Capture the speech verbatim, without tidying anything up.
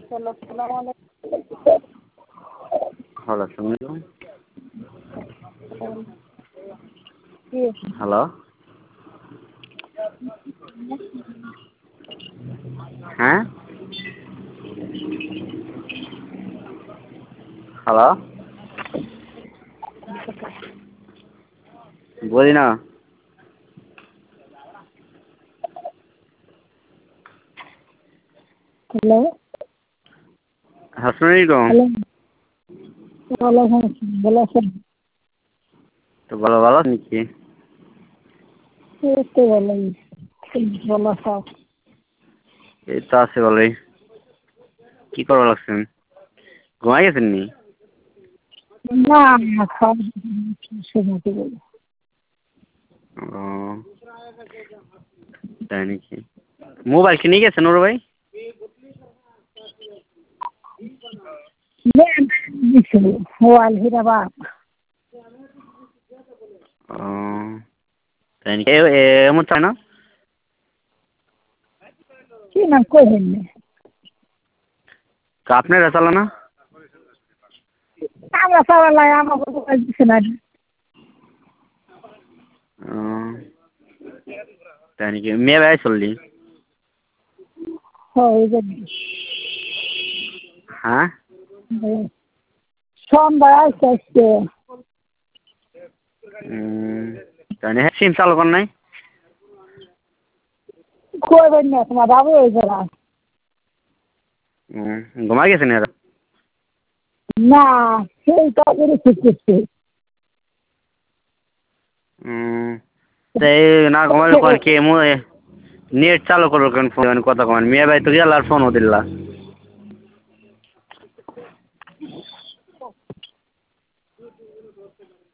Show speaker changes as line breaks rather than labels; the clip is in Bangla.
হ্যালো সালাম আলাইকুম।
হ্যালো শুনুন।
জি
হ্যালো হ্যাঁ হ্যালো বলি না
হ্যালো
হ্যাঁ শুনি তো।
হ্যালো ওয়ালাইকুম আসসালাম, ভালো আছেন?
তো ভালো ভালো নাকি?
এই তো ভালোই, ভালো সব।
এই তো আছে ভালোই। কি করবো লাগছেন? ঘুমাই গেছেন নি?
না না খাওয়া শুনতে বলি।
ও তাই নাকি? মোবাইল কিনে গেছেন ওর ভাই?
মোবাইল হিরাবাদ
ও তাই নাকি? এমন চায় না?
কি নাম কইবেন না,
আপনারা চালা না?
আমরা চালাই আমাকে মোবাইল দিচ্ছে না।
ও তাই নাকি? মেয়ে ভাই চললি?
হয়
হ্যাঁ
সন্ধ্যা আসতে আসতে
তাই না? সিম চালু কর নাই?
কইবেন না, তোমার বাবু ওই যারা
ঘুমাই গেছেন এরা?
না সেই কাজেরই শিখতেছে।
তাই না ঘুমাইলে কোন কে নেট চালু করো কেন? ফোন কথা কন মেয়ে ভাই তো গেল আর ফোনও দিল্লা।